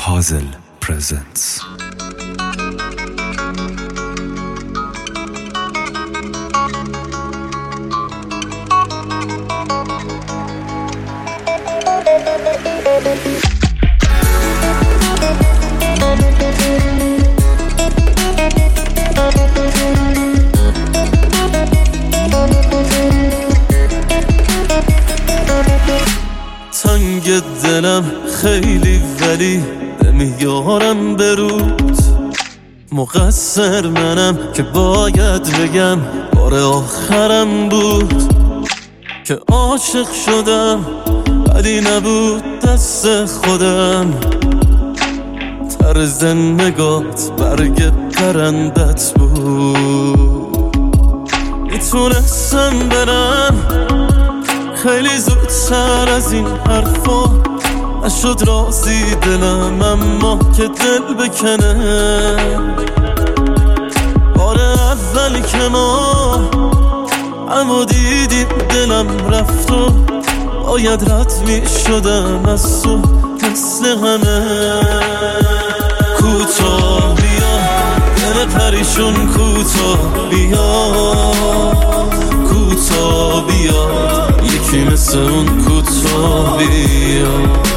Hazel presents. تنگ دلم خیلی ولی نمیارم برود، مقصر منم که باید بگم بار آخرم بود که عاشق شدم ولی نبود دست خودم. طرز نگات برگ پرندت بود، میتونستم برم خیلی زودتر از این حرفا، نشد راضی دلم اما که دل بکنه. بار اولی که ما اما دیدیم دلم رفت و باید رد می شدم از تو مثل همه. کوتاه بیا دل پریشون، کوتاه بیا، کوتاه بیا یکی مثل اون، کوتاه بیا،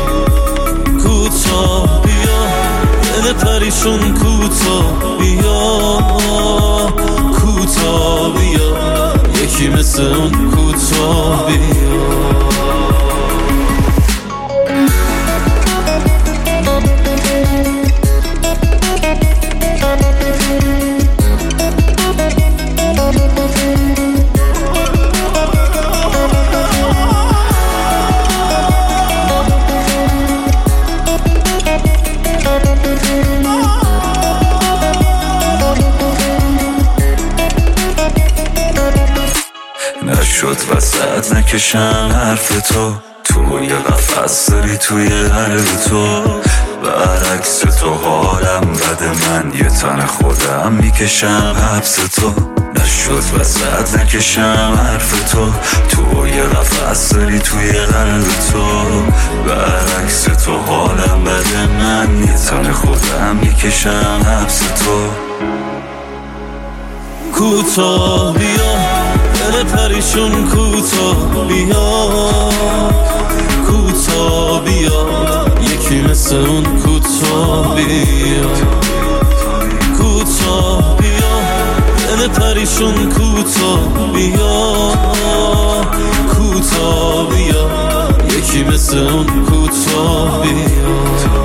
کوتاه بیا دل پریشون، کوتاه بیا، کوتاه بیا یکی مثل اون، کوتاه بیا. نشد وسط نکشم حرف تو، توی قفص داری توی قلب تو، برعکس تو حالم بده، من یه تن خودم میکشم حبس تو. نشد وسط نکشم حرف تو، توی قفص داری توی قلب تو، برعکس تو حالم بده، من یه تن خودم میکشم حبس تو. کوتاه بیا دل پریشون، کوتاه بیا، کوتاه بیا یکی مثل اون، کوتاه بیا، کوتاه بیا دل پریشون، کوتاه بیا، کوتاه بیا یکی مثل اون، کوتاه بیا.